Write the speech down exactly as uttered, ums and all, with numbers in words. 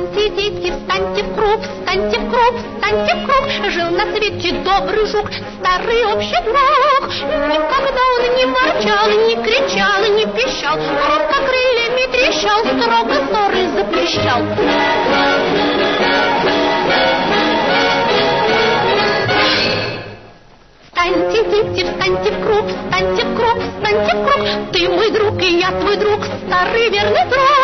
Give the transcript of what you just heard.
Встаньте, дети, встаньте в круг, встаньте в круг, встаньте в круг. Жил на свете добрый жук, старый общий друг. Никогда он не ворчал, не кричал, не пищал, громко крыльями трещал, строго ссоры запрещал. Встаньте, дети, встаньте в круг, встаньте в круг, встаньте в круг. Ты мой друг, и я твой друг, старый верный друг.